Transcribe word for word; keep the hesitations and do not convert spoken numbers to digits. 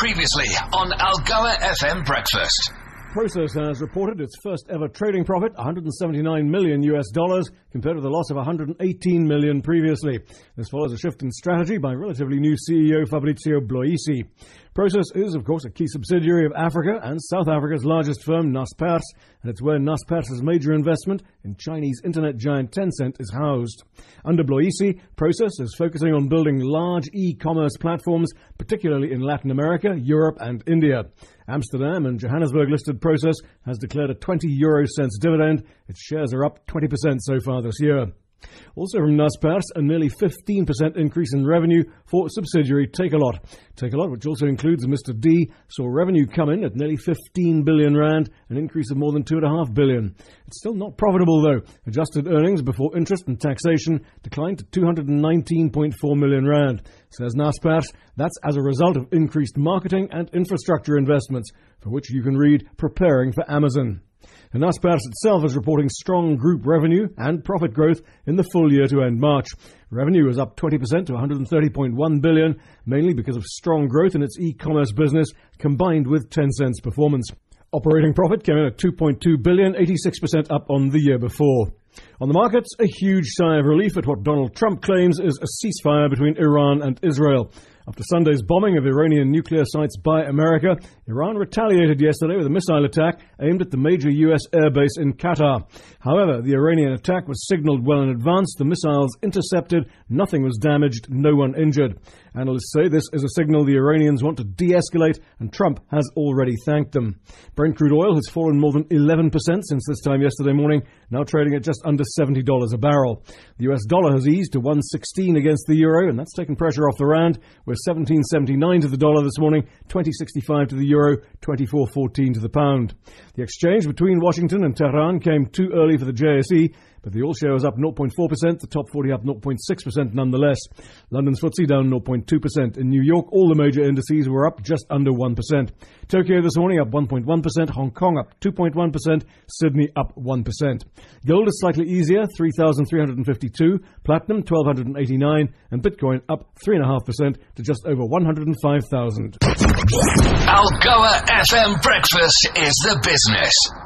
Previously on Algoa F M Breakfast. Prosus has reported its first ever trading profit, one hundred seventy-nine million U S dollars, compared to the loss of one hundred eighteen million previously. This follows a shift in strategy by relatively new C E O Fabrizio Bloisi. Prosus is, of course, a key subsidiary of Africa and South Africa's largest firm, Naspers, and it's where Naspers' major investment in Chinese internet giant Tencent is housed. Under Bloisi, Prosus is focusing on building large e-commerce platforms, particularly in Latin America, Europe and India. Amsterdam and Johannesburg-listed Prosus has declared a twenty euro cents dividend. Its shares are up twenty percent so far this year. Also from Naspers, a nearly fifteen percent increase in revenue for subsidiary Takealot. Takealot, which also includes Mister D, saw revenue come in at nearly fifteen billion rand, an increase of more than two point five billion. It's still not profitable though. Adjusted earnings before interest and taxation declined to two hundred nineteen point four million rand. Says Naspers, that's as a result of increased marketing and infrastructure investments, for which you can read Preparing for Amazon. And Naspers itself is reporting strong group revenue and profit growth in the full year to end March. Revenue is up twenty percent to one hundred thirty point one billion, mainly because of strong growth in its e-commerce business combined with Tencent's performance. Operating profit came in at two point two billion, eighty-six percent up on the year before. On the markets, a huge sigh of relief at what Donald Trump claims is a ceasefire between Iran and Israel. After Sunday's bombing of Iranian nuclear sites by America, Iran retaliated yesterday with a missile attack aimed at the major U S airbase in Qatar. However, the Iranian attack was signaled well in advance, the missiles intercepted, nothing was damaged, no one injured. Analysts say this is a signal the Iranians want to de-escalate, and Trump has already thanked them. Brent crude oil has fallen more than eleven percent since this time yesterday morning, now trading at just under seventy dollars a barrel. The U S dollar has eased to one sixteen against the euro, and that's taken pressure off the rand. We're seventeen seventy-nine to the dollar this morning, twenty sixty-five to the euro, twenty-four fourteen to the pound. The exchange between Washington and Tehran came too early for the J S E, but the all-share was up zero point four percent, the top forty up zero point six percent nonetheless. London's F T S E down zero point two percent. In New York, all the major indices were up just under one percent. Tokyo this morning up one point one percent, Hong Kong up two point one percent, Sydney up one percent. Gold is slightly easier, three thousand three hundred fifty-two, platinum one thousand two hundred eighty-nine, and Bitcoin up three point five percent to just over one hundred five thousand. Algoa F M Breakfast is the business.